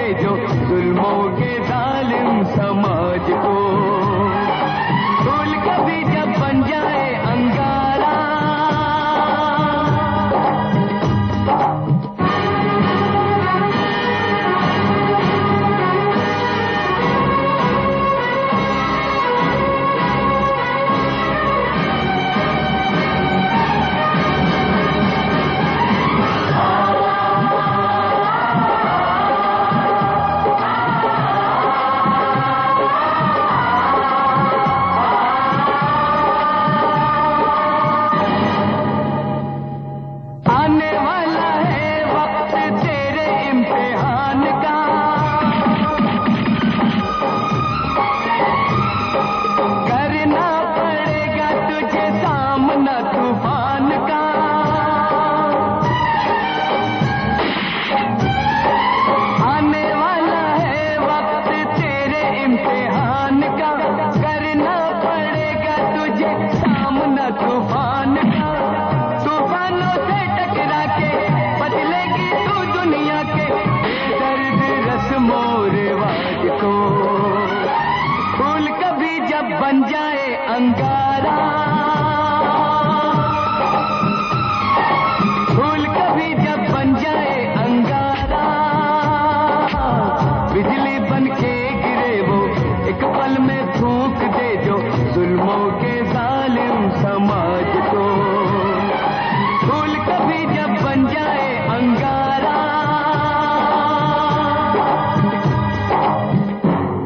दे जो जुल्मों के जालिम समाज को। फूल कभी जब बन जाए अंगारा, तूफान का, तूफानों से टकरा के बदलेगी तू दुनिया के दर्द रस्मो रिवाज को। फूल कभी जब बन जाए अंगारा, फूल कभी जब बन जाए अंगारा, बिजली बन के गिरे वो एक पल में थूक दे जो जुल्मों